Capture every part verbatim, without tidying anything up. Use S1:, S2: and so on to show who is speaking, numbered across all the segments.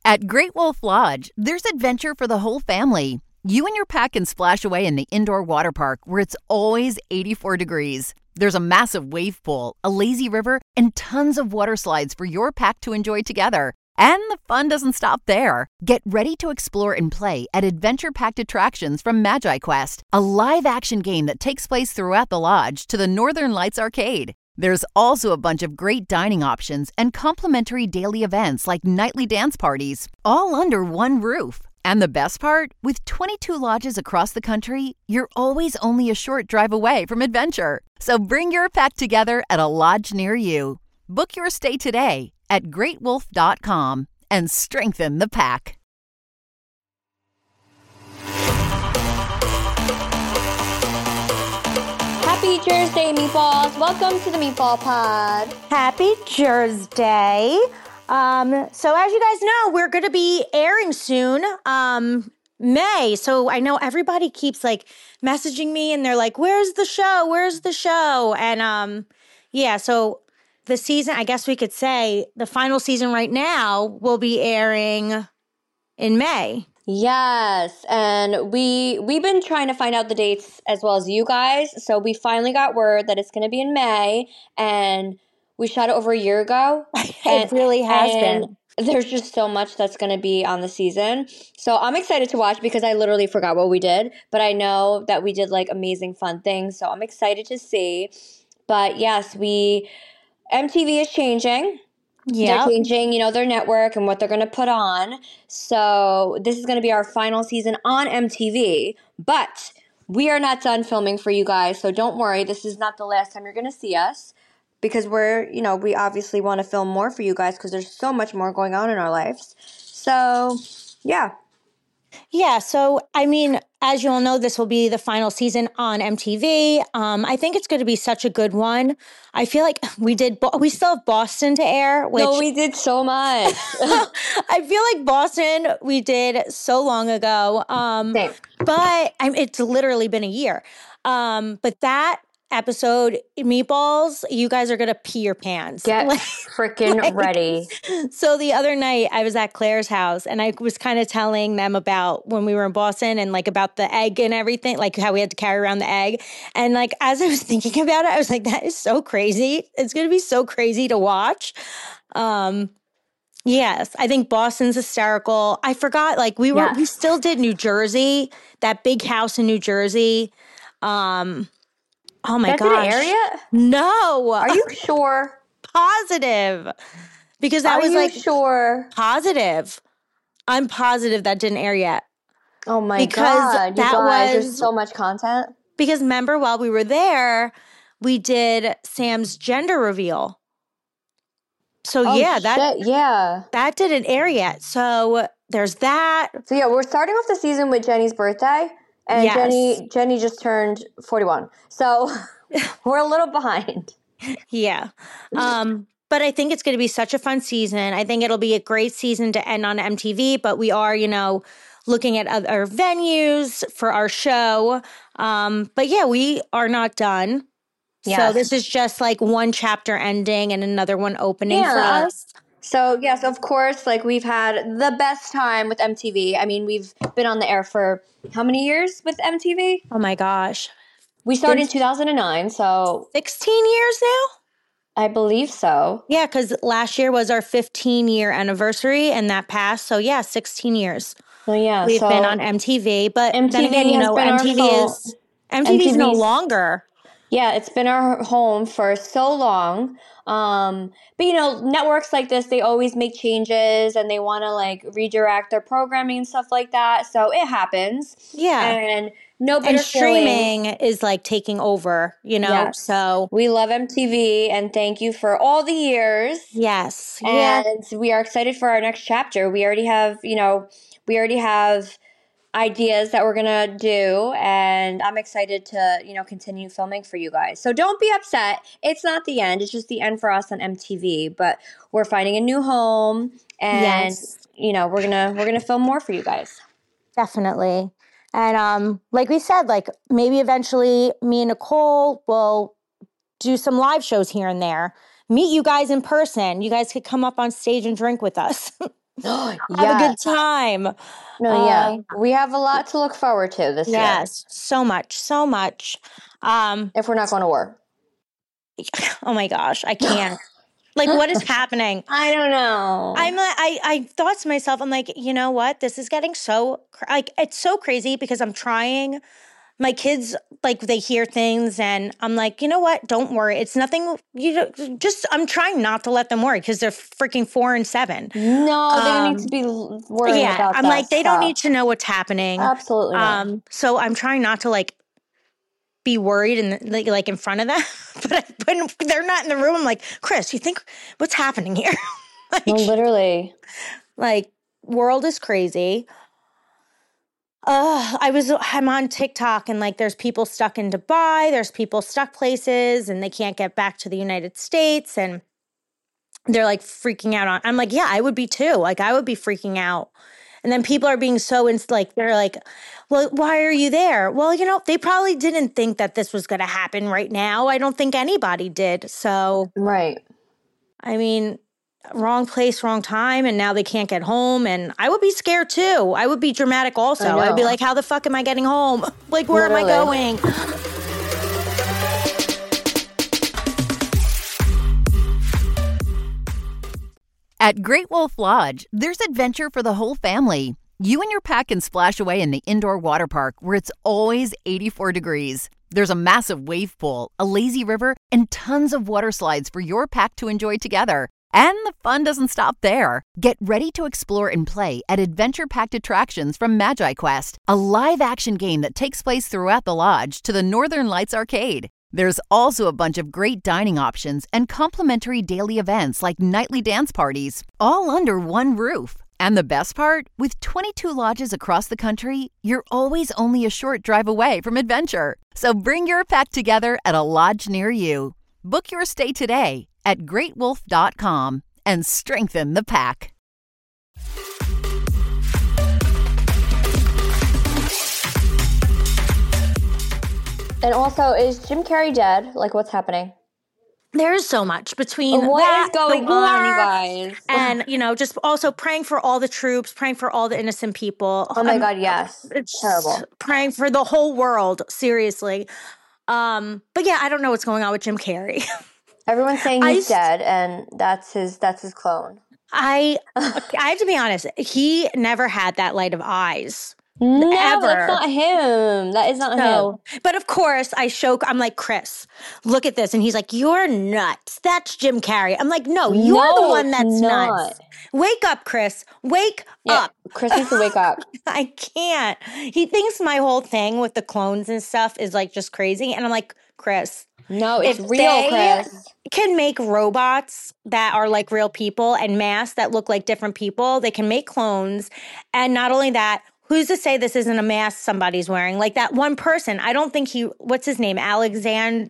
S1: At Great Wolf Lodge, there's adventure for the whole family. You and your pack can splash away in the indoor water park where it's always eighty-four degrees. There's a massive wave pool, a lazy river, and tons of water slides for your pack to enjoy together. And the fun doesn't stop there. Get ready to explore and play at adventure-packed attractions from Magi Quest, a live-action game that takes place throughout the lodge, to the Northern Lights Arcade. There's also a bunch of great dining options and complimentary daily events like nightly dance parties, all under one roof. And the best part? With twenty-two lodges across the country, you're always only a short drive away from adventure. So bring your pack together at a lodge near you. Book your stay today at great wolf dot com and strengthen the pack.
S2: Happy Thursday, Meatballs. Welcome to the Meatball Pod.
S3: Happy Thursday. Um, so as you guys know, we're going to be airing soon, um, May. So I know everybody keeps like messaging me and they're like, where's the show? Where's the show? And um, yeah, so the season, I guess we could say the final season right now will be airing in May.
S2: Yes, and we we've been trying to find out the dates as well as you guys. So we finally got word that it's going to be in May, and we shot it over a year ago.
S3: It
S2: and,
S3: really has
S2: and
S3: been.
S2: There's just so much that's going to be on the season. So I'm excited to watch because I literally forgot what we did, but I know that we did like amazing fun things. So I'm excited to see. But yes, we M T V is changing.
S3: Yeah,
S2: They're changing, you know, their network and what they're going to put on. So this is going to be our final season on M T V. But we are not done filming for you guys. So don't worry. This is not the last time you're going to see us. Because we're, you know, we obviously want to film more for you guys because there's so much more going on in our lives. So, yeah.
S3: Yeah, so I mean, as you all know, this will be the final season on M T V. Um, I think it's going to be such a good one. I feel like we did, Bo- we still have Boston to air. Which
S2: no, we did so much.
S3: I feel like Boston we did so long ago. Um,
S2: Same.
S3: but I'm, it's literally been a year. Um, but that episode, Meatballs, you guys are gonna pee your pants.
S2: Get
S3: like,
S2: freaking
S3: like,
S2: ready.
S3: So the other night I was at Claire's house and I was kind of telling them about when we were in Boston and like about the egg and everything, like how we had to carry around the egg. And like as I was thinking about it, I was like, that is so crazy. It's gonna be so crazy to watch. Um Yes, I think Boston's hysterical. I forgot, like we were,
S2: Yes.
S3: we still did New Jersey, that big house in New Jersey. Um, oh my
S2: That
S3: gosh.
S2: didn't air yet?
S3: No.
S2: Are you sure?
S3: Positive? Because that
S2: Are
S3: was
S2: you
S3: like
S2: sure?
S3: positive. I'm positive that didn't air yet.
S2: Oh my
S3: Because
S2: God. You
S3: that
S2: guys,
S3: was-
S2: there's so much content.
S3: Because remember, while we were there, we did Sam's gender reveal. So
S2: Oh,
S3: yeah, that
S2: shit, yeah.
S3: that didn't air yet. So there's that.
S2: So yeah, we're starting off the season with Jenny's birthday, and
S3: Yes.
S2: Jenny Jenny just turned forty-one. So we're a little behind.
S3: Yeah. Um, but I think it's going to be such a fun season. I think it'll be a great season to end on M T V, but we are, you know, looking at other venues for our show. Um, but yeah, we are not done. So
S2: Yes.
S3: this is just like one chapter ending and another one opening for
S2: Yeah.
S3: us.
S2: So yes, of course, like we've had the best time with M T V. I mean, we've been on the air for how many years with M T V?
S3: Oh my gosh.
S2: We started in
S3: Since-
S2: two thousand nine, so
S3: sixteen years now?
S2: I believe so.
S3: Yeah, because last year was our fifteen year anniversary and that passed. So yeah, sixteen years.
S2: So yeah,
S3: We've
S2: so
S3: been on M T V, but
S2: M T V
S3: then again, you
S2: has
S3: know,
S2: been our
S3: M T V
S2: home.
S3: is M T V is no
S2: M T V's
S3: longer.
S2: Yeah, it's been our home for so long. Um, but you know, networks like this, they always make changes and they want to like redirect their programming and stuff like that. So it happens.
S3: Yeah.
S2: And no bitter
S3: And streaming
S2: feelings.
S3: is like taking over, you know?
S2: Yes.
S3: So
S2: We love M T V and thank you for all the years.
S3: yes. Yeah.
S2: And we are excited for our next chapter. We already have, you know, we already have ideas that we're gonna do, and I'm excited to, you know, continue filming for you guys. So don't be upset. It's not the end. It's just the end for us on M T V. But we're finding a new home, and
S3: Yes.
S2: you know, we're gonna we're gonna film more for you guys.
S3: Definitely. And um, like we said, like maybe eventually me and Nicole will do some live shows here and there. Meet you guys in person. You guys could come up on stage and drink with us. Have a good
S2: Yes.
S3: time.
S2: No, yeah.
S3: Um,
S2: We have a lot to look forward to this year
S3: yes, so much, so much. Um,
S2: if we're not going to war.
S3: oh my gosh, I can't. Like, what is happening?
S2: I don't know.
S3: I'm like, I, I thought to myself, I'm like, you know what? This is getting so, cr- like, it's so crazy because I'm trying. My kids, like, they hear things and I'm like, you know what? Don't worry. It's nothing. You know, just, I'm trying not to let them worry because they're freaking four and seven.
S2: No, they don't need to
S3: Um,
S2: be l- worrying
S3: yeah,
S2: about
S3: I'm
S2: that
S3: like, they don't need
S2: stuff.
S3: to know what's happening.
S2: Absolutely not.
S3: Um, so I'm trying not to like be worried and like, like in front of them. But I, when they're not in the room, I'm like, Chris, you think what's happening here? like,
S2: No, literally.
S3: like, world is crazy. Uh, I was, I'm on TikTok and like there's people stuck in Dubai, there's people stuck places and they can't get back to the United States and they're like freaking out on, I'm like, yeah, I would be too. Like I would be freaking out. And then people are being so, ins- like, they're like, well, why are you there? Well, you know, they probably didn't think that this was going to happen right now. I don't think anybody did. So,
S2: Right.
S3: I mean, wrong place, wrong time, and now they can't get home. And I would be scared too. I would be dramatic also.
S2: I
S3: I'd be
S2: know.
S3: like, how the fuck am I getting home? Like, where am I
S2: Literally.
S3: going?
S1: At Great Wolf Lodge, there's adventure for the whole family. You and your pack can splash away in the indoor water park where it's always eighty-four degrees. There's a massive wave pool, a lazy river, and tons of water slides for your pack to enjoy together. And the fun doesn't stop there. Get ready to explore and play at adventure-packed attractions from Magi Quest, a live-action game that takes place throughout the lodge, to the Northern Lights Arcade. There's also a bunch of great dining options and complimentary daily events like nightly dance parties, all under one roof. And the best part? With twenty-two lodges across the country, you're always only a short drive away from adventure. So bring your pack together at a lodge near you. Book your stay today at great wolf dot com and strengthen the pack.
S2: And also, is Jim Carrey dead? Like, what's happening?
S3: There's so much between
S2: What
S3: that,
S2: is going
S3: the
S2: on, you
S3: war,
S2: guys?
S3: and, you know, just also praying for all the troops, praying for all the innocent people.
S2: Oh my
S3: I'm-
S2: God, yes.
S3: It's
S2: Terrible.
S3: praying for the whole world, seriously. Um, but yeah, I don't know what's going on with Jim Carrey.
S2: Everyone's saying
S3: I
S2: he's
S3: s-
S2: dead, and that's his that's his clone.
S3: I I have to be honest, he never had that light of eyes.
S2: No,
S3: Ever.
S2: that's not him. That is not him.
S3: So, but of course, I show, I'm like, Chris, look at this. And he's like, you're nuts. That's Jim Carrey. I'm like, no, you're
S2: No,
S3: the one
S2: it's
S3: that's
S2: not.
S3: nuts. Wake up, Chris. Wake
S2: Yeah,
S3: up.
S2: Chris needs to wake up.
S3: I can't. He thinks my whole thing with the clones and stuff is like just crazy. And I'm like, Chris,
S2: No, it's
S3: if
S2: real,
S3: they
S2: Chris.
S3: can make robots that are like real people and masks that look like different people, they can make clones. And not only that, who's to say this isn't a mask somebody's wearing? Like that one person, I don't think he, what's his name? Alexander,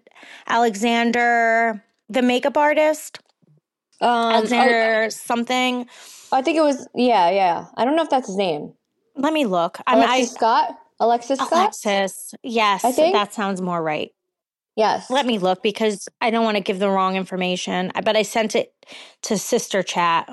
S3: Alexander, the makeup artist?
S2: Um,
S3: Alexander something.
S2: oh, I think it was, yeah, yeah. I don't know if that's his name.
S3: Let me look. I'm,
S2: Alexis
S3: I,
S2: Scott? Alexis Scott?
S3: Alexis. Yes,
S2: I think?
S3: that sounds more right.
S2: Yes.
S3: Let me look because I don't want to give the wrong information. I bet I sent it to Sister Chat,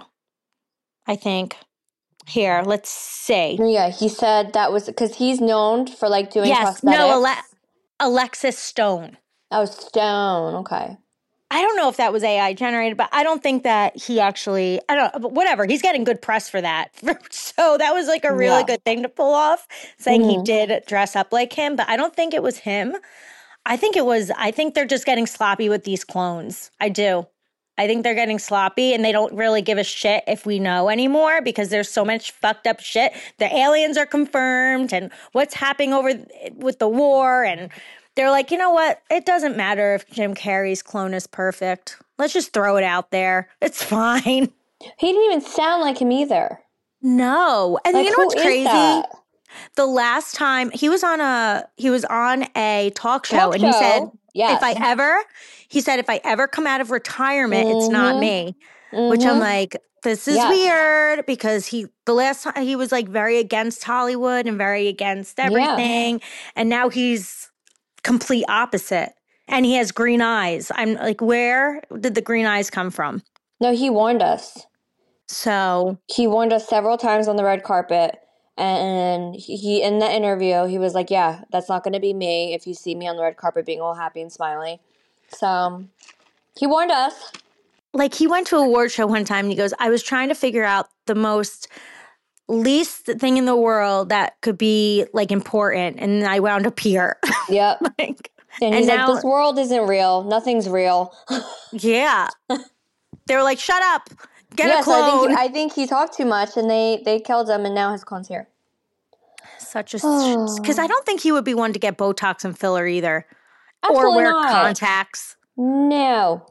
S3: I think. Here, let's see.
S2: Yeah, he said that was, because he's known for like doing
S3: Yes,
S2: prosthetics.
S3: no, Ale- Alexis Stone.
S2: Oh, Stone. Okay.
S3: I don't know if that was A I generated, but I don't think that he actually, I don't know, but whatever. He's getting good press for that. So that was like a really
S2: Yeah.
S3: good thing to pull off, saying he
S2: Mhm.
S3: did dress up like him, but I don't think it was him. I think it was, I think they're just getting sloppy with these clones. I do. I think they're getting sloppy and they don't really give a shit if we know anymore because there's so much fucked up shit. The aliens are confirmed and what's happening over with the war. And they're like, you know what? It doesn't matter if Jim Carrey's clone is perfect. Let's just throw it out there. It's fine.
S2: He didn't even sound like him either.
S3: No. And
S2: Like,
S3: you know
S2: who
S3: what's
S2: is
S3: crazy?
S2: that?
S3: The last time he was on a he was on a talk show
S2: Talk
S3: and he said,
S2: show? Yes.
S3: if I ever, he said, if I ever come out of retirement, it's not
S2: Mhm.
S3: me. Which I'm
S2: Mhm.
S3: like, this is
S2: Yes.
S3: weird because he the last time he was like very against Hollywood and very against everything. And now he's complete opposite. And he has green eyes. I'm like, where did the green eyes come from?
S2: No, he warned us.
S3: So
S2: he warned us several times on the red carpet. And he, he in that interview, he was like, yeah, that's not going to be me if you see me on the red carpet being all happy and smiley. So he warned us.
S3: like he went to a award show one time and he goes, I was trying to figure out the most least thing in the world that could be like important. And I wound up here.
S2: Yep.
S3: like,
S2: and he's and now, like, this world isn't real. Nothing's real.
S3: yeah. They were like, shut up. Get yeah, a clone.
S2: So I think, he, I think he talked too much and they, they killed him and now his clone's here.
S3: Such a... Because I don't think he would be one to get Botox and filler either.
S2: Absolutely
S3: or wear
S2: not.
S3: contacts.
S2: No.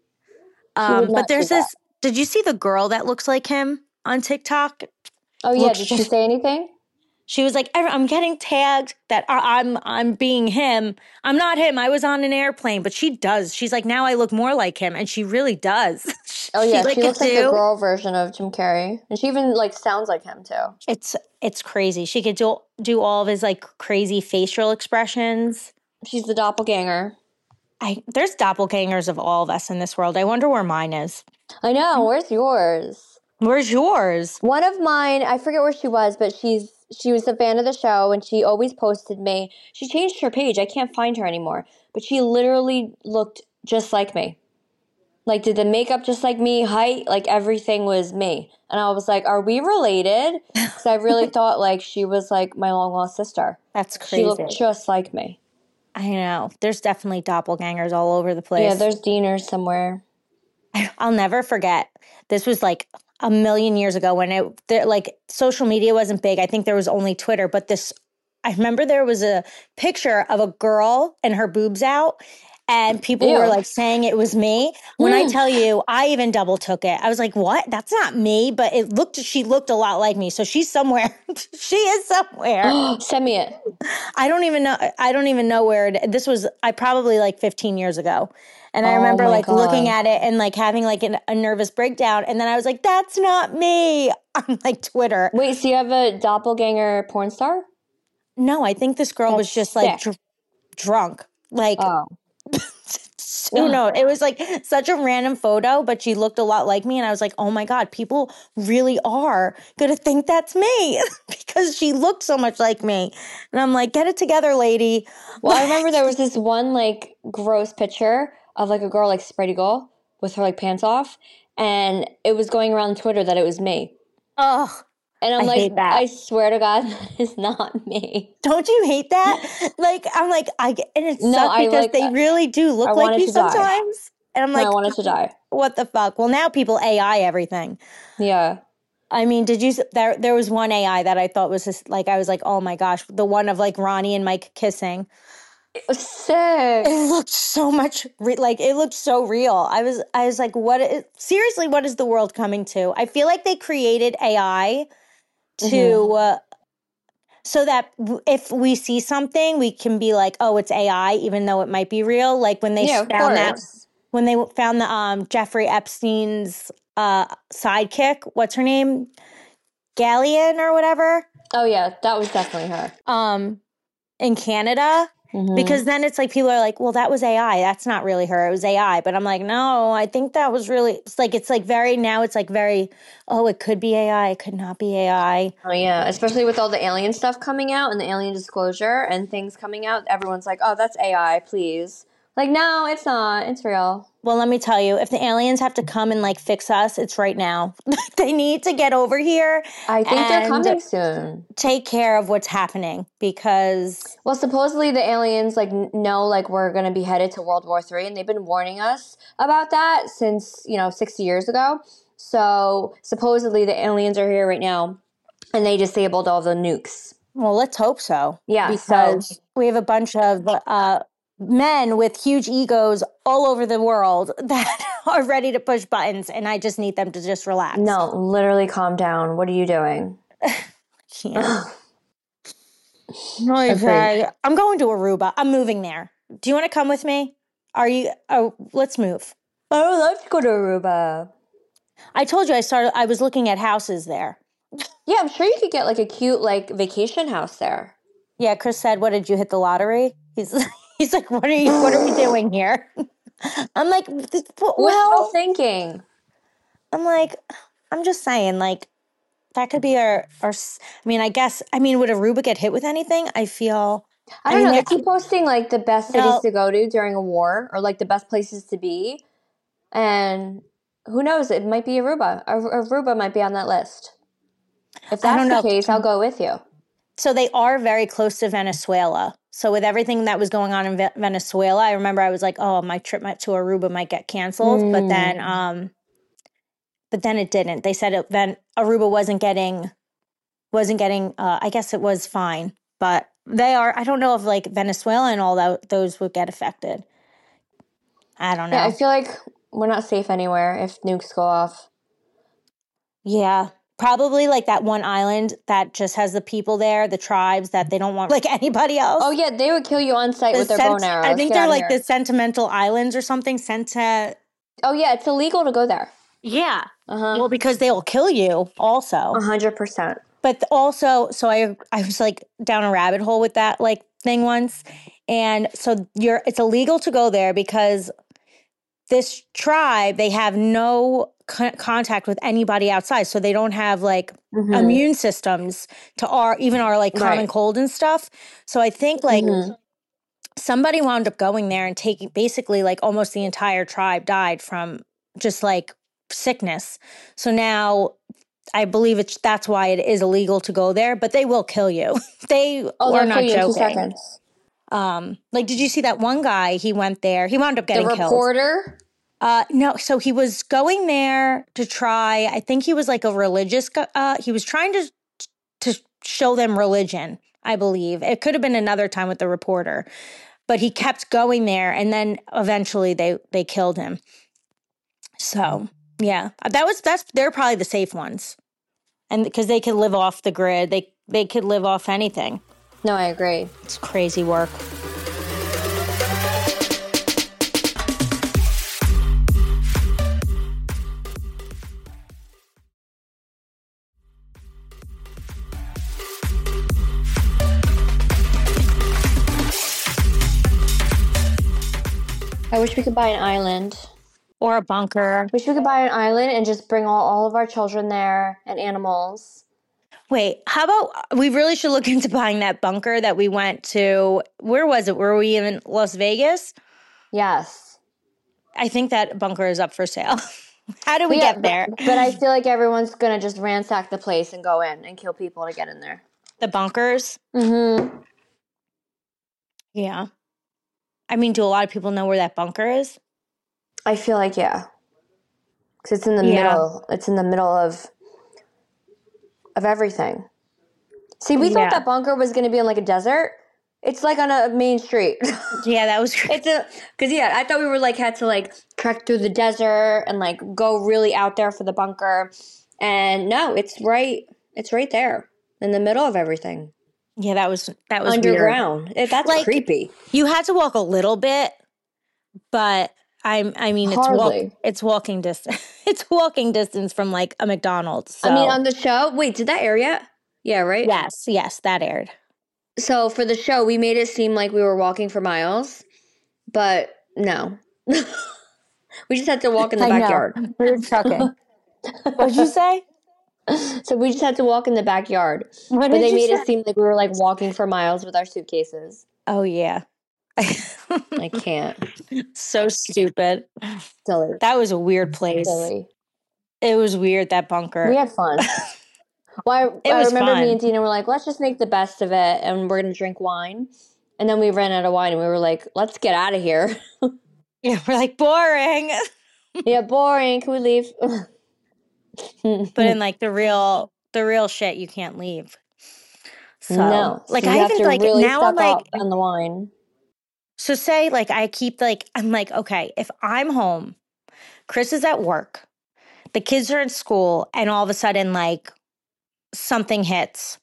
S3: Um, but there's this... Did you see the girl that looks like him on TikTok?
S2: Oh, yeah. Looks Did she just, say anything?
S3: She was like, I'm getting tagged that I'm I'm being him. I'm not him. I was on an airplane. But she does. She's like, now I look more like him. And she really does.
S2: Oh, yeah. She, like, she looks like the girl version of Jim Carrey. And she even, like, sounds like him, too.
S3: It's it's crazy. She could do, do all of his, like, crazy facial expressions.
S2: She's the doppelganger.
S3: I There's doppelgangers of all of us in this world. I wonder where mine is.
S2: I know. Where's yours?
S3: Where's yours?
S2: One of mine, I forget where she was, but she's she was a fan of the show and she always posted me. She changed her page. I can't find her anymore. But she literally looked just like me. Like, did the makeup just like me, height, like everything was me. And I was like, are we related? Because I really thought like she was like my long lost sister.
S3: That's crazy.
S2: She looked just like me.
S3: I know. There's definitely doppelgangers all over the place.
S2: Yeah, there's Dieners somewhere.
S3: I'll never forget. This was like a million years ago when it, there, like, social media wasn't big. I think there was only Twitter. But this, I remember there was a picture of a girl and her boobs out. And people Ew. were like saying it was me. When mm. I tell you, I even double took it. I was like, what? That's not me. But it looked, she looked a lot like me. So she's somewhere. She is somewhere.
S2: Send me it.
S3: I don't even know. I don't even know where it, this was. I probably like fifteen years ago. And I oh remember like God. looking at it and like having like an, a nervous breakdown. And then I was like, that's not me. On like Twitter.
S2: Wait, so you have a doppelganger porn star?
S3: No, I think this girl that's was just sick. like dr- drunk. Like,
S2: oh.
S3: Who knows? It was like such a random photo, but she looked a lot like me. And I was like, oh my God, people really are going to think that's me because she looked so much like me. And I'm like, get it together, lady.
S2: Well, I remember there was this one like gross picture of like a girl like spread eagle with her like pants off. And it was going around Twitter that it was me.
S3: Oh,
S2: and I'm
S3: I
S2: like,
S3: hate that.
S2: I swear to God, that is not me.
S3: Don't you hate that? Like, I'm like, I and it's
S2: no,
S3: sucks because
S2: like
S3: they
S2: that.
S3: really do look
S2: I
S3: like you sometimes.
S2: Die.
S3: And I'm like,
S2: no, I wanted to die.
S3: What the fuck? Well, now people A I everything.
S2: Yeah.
S3: I mean, did you, there, there was one A I that I thought was just like, I was like, oh my gosh, the one of like Ronnie and Mike kissing.
S2: It was sick.
S3: It looked so much, re- like, it looked so real. I was, I was like, what, is, seriously, what is the world coming to? I feel like they created A I to, mm-hmm. uh, so that if we see something, we can be like, oh, it's A I, even though it might be real. Like when they
S2: yeah,
S3: found that, when they found the um, Jeffrey Epstein's uh, sidekick, what's her name? Gallion or whatever.
S2: Oh yeah, that was definitely her.
S3: Um, in Canada. Mm-hmm. Because then it's like people are like, well, that was A I. That's not really her. It was A I. But I'm like, no, I think that was really, it's like, it's like very, now it's like very, oh, it could be A I. It could not be A I.
S2: Oh, yeah. Especially with all the alien stuff coming out and the alien disclosure and things coming out. Everyone's like, oh, that's A I, please. Like, no, it's not. It's real.
S3: Well, let me tell you, if the aliens have to come and like fix us, it's right now. They need to get over here.
S2: I think they're coming soon.
S3: Take care of what's happening because...
S2: Well, supposedly the aliens like know like we're going to be headed to World War Three, and they've been warning us about that since, you know, sixty years ago. So supposedly the aliens are here right now and they disabled all the nukes.
S3: Well, let's hope so.
S2: Yeah.
S3: Because
S2: so.
S3: we have a bunch of... Uh, men with huge egos all over the world that are ready to push buttons, and I just need them to just relax.
S2: No, literally calm down. What are you doing?
S3: Can't. Okay. I'm going to Aruba. I'm moving there. Do you want to come with me? Are you? Oh, let's move.
S2: I would love to go to Aruba.
S3: I told you I started. I was looking at houses there.
S2: Yeah, I'm sure you could get like a cute like vacation house there.
S3: Yeah, Chris said, "What did you hit the lottery?" He's. He's like, what are you, what are we doing here? I'm like, well,
S2: wishful thinking.
S3: I'm like, I'm just saying, like, that could be our, our, I mean, I guess, I mean, would Aruba get hit with anything? I feel,
S2: I
S3: I
S2: don't
S3: mean,
S2: know. They
S3: they're-
S2: keep posting like the best cities
S3: no,
S2: to go to during a war, or like the best places to be, and who knows? It might be Aruba. Ar- Aruba might be on that list. If
S3: I
S2: that's
S3: don't
S2: the
S3: know.
S2: case, I'll go with you.
S3: So they are very close to Venezuela. So with everything that was going on in Ve- Venezuela, I remember I was like, oh, my trip might- to Aruba might get canceled.
S2: Mm.
S3: But then, um, but then it didn't. They said it, then Aruba wasn't getting, wasn't getting, uh, I guess it was fine. But they are, I don't know if like Venezuela and all that, those would get affected. I don't know.
S2: Yeah, I feel like we're not safe anywhere if nukes go off.
S3: Yeah. Probably like that one island that just has the people there, the tribes that they don't want like anybody else.
S2: Oh yeah, they would kill you on site
S3: The
S2: with their
S3: sent-
S2: bow and arrows.
S3: I think
S2: Get
S3: they're
S2: outta
S3: like
S2: here.
S3: the sentimental islands or something. Senta.
S2: Oh yeah, it's illegal to go there.
S3: Yeah.
S2: Uh-huh.
S3: Well, because they'll kill you also.
S2: A hundred percent.
S3: But also, so I I was like down a rabbit hole with that like thing once. And so you're it's illegal to go there because this tribe, they have no co- contact with anybody outside. So they don't have like
S2: Mm-hmm.
S3: immune systems to our, even our like common
S2: Right.
S3: cold and stuff. So I think like
S2: Mm-hmm.
S3: somebody wound up going there and taking basically like almost the entire tribe died from just like sickness. So now I believe it's that's why it is illegal to go there, but they will kill you. They
S2: Oh,
S3: are
S2: they'll
S3: not
S2: kill you in two
S3: joking.
S2: seconds.
S3: Um, like, did you see that one guy? He went there. He wound up
S2: The
S3: getting killed.
S2: reporter.
S3: Uh, no, so he was going there to try. I think he was like a religious. gu- Uh, he was trying to to show them religion. I believe it could have been another time with the reporter, but he kept going there, and then eventually they they killed him. So yeah, that was that's they're probably the safe ones, and because they could live off the grid, they they could live off anything.
S2: No, I agree.
S3: It's crazy work.
S2: I wish we could buy an island.
S3: Or a bunker.
S2: Wish we could buy an island and just bring all, all of our children there and animals.
S3: Wait, how about we really should look into buying that bunker that we went to? Where was it? Were we in Las Vegas?
S2: Yes.
S3: I think that bunker is up for sale. How do we
S2: Yeah,
S3: get there?
S2: But, but I feel like everyone's going to just ransack the place and go in and kill people to get in there.
S3: The bunkers?
S2: Mm-hmm.
S3: Yeah. I mean, do a lot of people know where that bunker is?
S2: I feel like, yeah. Because it's in the
S3: Yeah.
S2: middle. It's in the middle of of everything. See, we
S3: Yeah.
S2: thought that bunker was going to be in like a desert. It's like on a main street.
S3: Yeah, that was
S2: It's a because yeah, I thought we were like had to like trek through the desert and like go really out there for the bunker, and no, it's right, it's right there in the middle of everything,
S3: yeah, that was that was weird.
S2: underground. It, that's
S3: Like,
S2: creepy.
S3: You had to walk a little bit, but I I mean it's walk,
S2: Hardly.
S3: it's walking distance. It's walking distance from like a McDonald's. So.
S2: I mean, on the show. Wait, did that air yet? Yeah, right.
S3: yes, yes, that aired.
S2: So for the show, we made it seem like we were walking for miles, but no, we just had to walk in the
S3: I know.
S2: backyard.
S3: We were trucking. What'd you say?
S2: So we just had to walk in the backyard.
S3: What
S2: But
S3: did
S2: they
S3: you
S2: made
S3: say?
S2: it seem like we were like walking for miles with our suitcases.
S3: Oh yeah.
S2: I can't.
S3: So stupid.
S2: Silly.
S3: That was a weird place.
S2: Silly.
S3: It was weird, that bunker.
S2: We had fun. Well, I,
S3: It
S2: I
S3: was
S2: remember
S3: fun.
S2: me and Dina were like, let's just make the best of it and we're going to drink wine. And then we ran out of wine and we were like, let's get out of here.
S3: Yeah, we're like boring.
S2: Yeah, boring. Can we leave?
S3: But in like the real the real shit, you can't leave. So
S2: no.
S3: like
S2: So
S3: I
S2: you have
S3: even
S2: to
S3: like
S2: really
S3: now I'm
S2: stock
S3: like
S2: up on the wine.
S3: so say like I keep like I'm like, okay, if I'm home, Chris is at work, the kids are in school, and all of a sudden like something hits.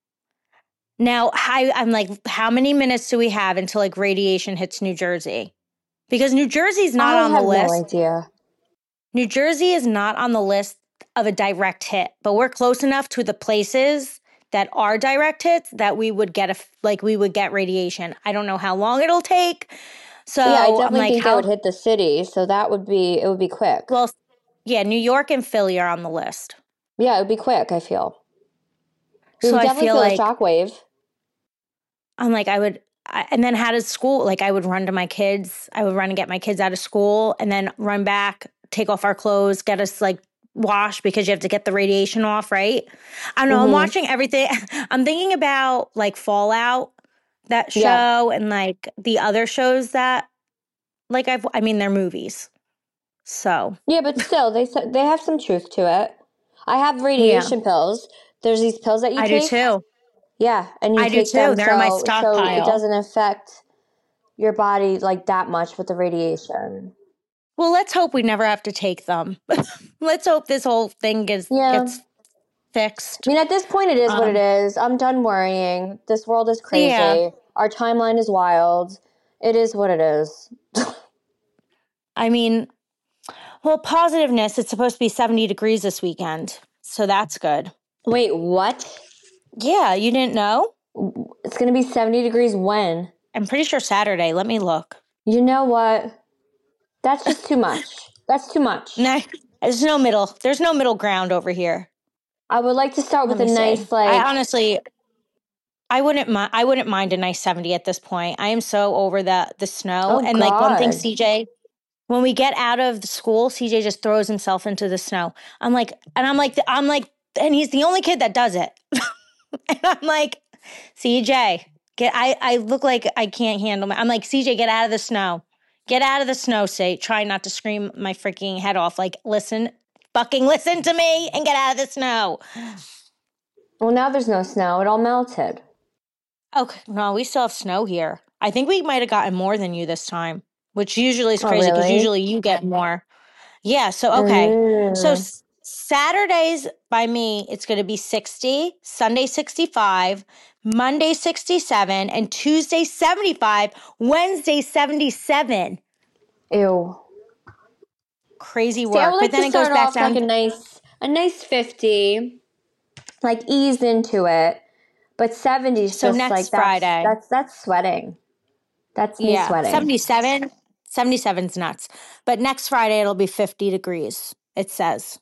S3: Now I, I'm like, how many minutes do we have until like radiation hits New Jersey? Because New Jersey's not
S2: I
S3: on the
S2: have
S3: list.
S2: no idea.
S3: New Jersey is not on the list of a direct hit, but we're close enough to the places that are direct hits that we would get a like we would get radiation. I don't know how long it'll take. So
S2: yeah, I
S3: I'm
S2: definitely
S3: like,
S2: think
S3: how,
S2: that would hit the city. So that would be, it would be quick.
S3: well, yeah, New York and Philly are on the list.
S2: Yeah, it would be quick, I feel. We
S3: So
S2: would
S3: I
S2: definitely
S3: feel
S2: feel the
S3: like
S2: shockwave.
S3: I'm like, I would, I, and then how does school, like I would run to my kids. I would run and get my kids out of school and then run back, take off our clothes, get us like washed because you have to get the radiation off, right? I don't know. I'm
S2: Mm-hmm.
S3: watching everything. I'm thinking about like Fallout, that
S2: Yeah.
S3: show, and like the other shows that, like I've, I mean, they're movies. So,
S2: Yeah, but still, they s- they have some truth to it. I have
S3: yeah,
S2: radiation pills. There's these pills that you
S3: I do
S2: take.
S3: too.
S2: Yeah, and you
S3: I do
S2: take
S3: too.
S2: them
S3: They're in my
S2: so so it
S3: stockpile.
S2: doesn't affect your body like that much with the radiation.
S3: Well, let's hope we never have to take them. Let's hope this whole thing gets
S2: Yeah.
S3: gets
S2: I
S3: fixed.
S2: mean, at this point, it is what it
S3: Um,
S2: is. I'm done worrying. This world is
S3: yeah,
S2: crazy. Our timeline is wild. It is what it is.
S3: I mean, well, positiveness, it's supposed to be seventy degrees this weekend. So that's good.
S2: Wait, what?
S3: Yeah, you didn't know?
S2: It's going to be seventy degrees when?
S3: I'm pretty sure Saturday. Let me look.
S2: You know what? That's just too much. That's too much.
S3: No, there's no middle. There's no middle ground over here.
S2: I would like to start
S3: Let
S2: with a
S3: me
S2: nice,
S3: see.
S2: like,
S3: I honestly, I wouldn't mind. I wouldn't mind a nice seventy at this point. I am so over the the snow.
S2: oh,
S3: And like one thing,
S2: God.
S3: C J, when we get out of the school, C J just throws himself into the snow. I'm like, and I'm like, I'm like, and he's the only kid that does it. And I'm like, C J, get. I I look like I can't handle my. I'm like, C J, get out of the snow. Get out of the snow. Say, try not to scream my freaking head off. Like, listen, fucking listen to me and get out of the snow.
S2: Well, now there's no snow. It all melted.
S3: Okay, no, we still have snow here. I think we might have gotten more than you this time, which usually is
S2: Oh,
S3: crazy because
S2: really?
S3: usually you get more. Yeah, so okay. So
S2: Mm.
S3: s- Saturdays by me, it's going to be sixty, Sunday sixty-five, Monday sixty-seven, and Tuesday seventy-five, Wednesday seventy-seven.
S2: Ew.
S3: Crazy
S2: See, I would
S3: work. But
S2: like
S3: then
S2: to
S3: it goes
S2: start
S3: back
S2: off like
S3: down.
S2: a nice, a nice fifty, like ease into it. But seventy is
S3: So
S2: just like
S3: next
S2: that's
S3: Friday.
S2: that's that's sweating. That's me
S3: Yeah,
S2: sweating.
S3: seventy-seven. seventy-seven's nuts. But next Friday it'll be fifty degrees, it says.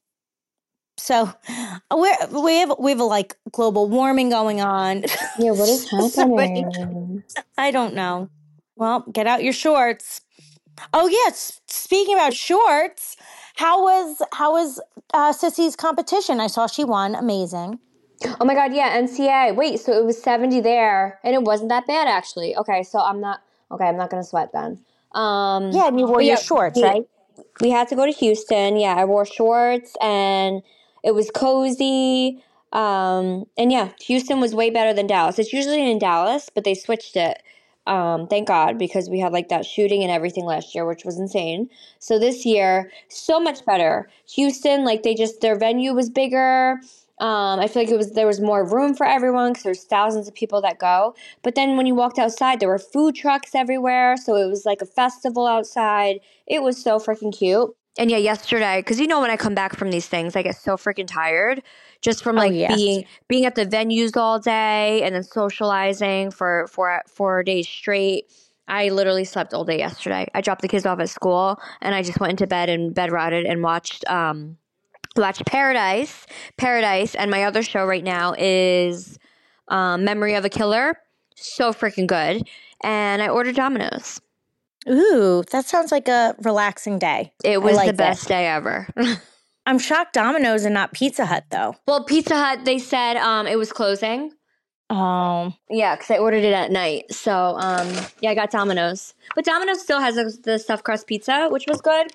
S3: So we're, we have we have a like global warming going on.
S2: Yeah, what is
S3: Somebody,
S2: happening?
S3: I don't know. Well, get out your shorts. Oh yes, speaking about shorts, how was how was uh, Sissy's competition? I saw she won. Amazing.
S2: Oh my God, yeah, N C A A. Wait, so it was seventy there, and it wasn't that bad actually. Okay, so I'm not okay. I'm not gonna sweat then. Um,
S3: Yeah, and you wore
S2: but
S3: your
S2: yeah,
S3: shorts,
S2: we,
S3: right?
S2: we had to go to Houston. Yeah, I wore shorts and it was cozy. Um, and yeah, Houston was way better than Dallas. It's usually in Dallas, but they switched it. Um, thank God, because we had like that shooting and everything last year, which was insane. So this year, so much better. Houston, like they just their venue was bigger. Um, I feel like it was there was more room for everyone because there's thousands of people that go. But then when you walked outside, there were food trucks everywhere, so it was like a festival outside. It was so freaking cute. And yeah, yesterday, because you know when I come back from these things, I get so freaking tired just from
S3: Oh
S2: like
S3: yes.
S2: being being at the venues all day and then socializing for for four days straight. I literally slept all day yesterday. I dropped the kids off at school and I just went into bed and bed rotted and watched um watched Paradise, Paradise, and my other show right now is um, Memory of a Killer. So freaking good. And I ordered Domino's.
S3: Ooh, that sounds like a relaxing day.
S2: It
S3: I
S2: was the
S3: like it.
S2: best day ever.
S3: I'm shocked Domino's and not Pizza Hut though.
S2: Well, Pizza Hut, they said um, it was closing.
S3: Oh,
S2: Yeah, because I ordered it at night. So, um, yeah, I got Domino's. But Domino's still has the, the stuffed crust pizza, which was good.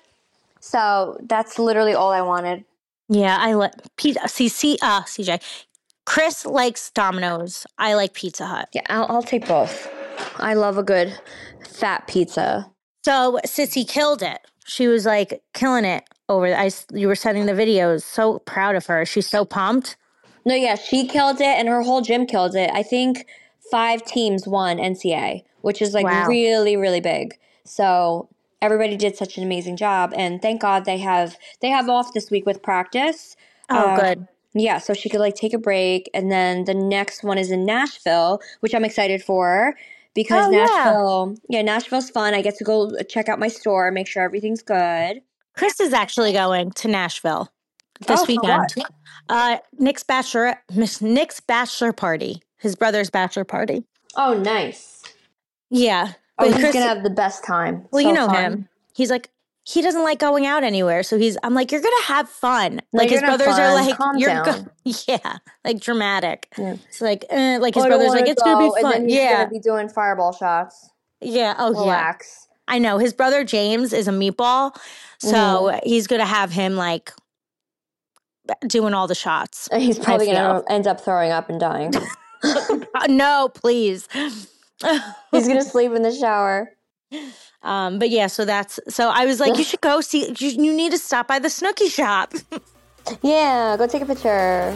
S2: So that's literally all I wanted.
S3: yeah, I like pizza. See, see, uh, C J, Chris likes Domino's. I like Pizza Hut.
S2: Yeah, I'll, I'll take both. I love a good fat pizza.
S3: So Sissy killed it. She was like killing it over. I you were sending the videos. So proud of her. She's so pumped.
S2: No, yeah, she killed it and her whole gym killed it. I think five teams won N C A A, which is like
S3: Wow.
S2: really, really big. So everybody did such an amazing job, and thank God they have they have off this week with practice.
S3: Oh,
S2: Uh,
S3: good.
S2: Yeah, so she could like take a break, and then the next one is in Nashville, which I'm excited for because
S3: Oh, yeah.
S2: Nashville, yeah, Nashville's fun. I get to go check out my store, make sure everything's good.
S3: Chris is actually going to Nashville. this
S2: Oh, for
S3: weekend.
S2: what?
S3: Uh, Nick's bachelor, Miss Nick's bachelor party, his brother's bachelor party.
S2: Oh, nice.
S3: Yeah,
S2: Oh,
S3: but
S2: he's
S3: Chris,
S2: gonna have the best time.
S3: well,
S2: So
S3: you know
S2: fun.
S3: him. He's like, he doesn't like going out anywhere. So he's, I'm like, you're gonna have fun.
S2: No,
S3: Like
S2: you're
S3: his
S2: gonna have
S3: brothers are
S2: fun.
S3: like,
S2: Calm
S3: you're,
S2: down.
S3: go- yeah, like dramatic.
S2: Yeah.
S3: It's like, eh, like his
S2: Oh, I don't
S3: brother's
S2: wanna
S3: like, it's gonna be
S2: go. And
S3: fun.
S2: then he's
S3: Yeah,
S2: gonna be doing fireball shots.
S3: yeah. Oh yeah.
S2: Relax.
S3: I know his brother James is a meatball, so
S2: Mhm.
S3: he's gonna have him like doing all the shots.
S2: And he's
S3: I
S2: probably
S3: feel.
S2: gonna end up throwing up and dying.
S3: No, please.
S2: He's gonna sleep in the shower.
S3: Um, but yeah, so that's so I was like, you should go see. You, you need to stop by the Snooki shop.
S2: Yeah, go take a picture.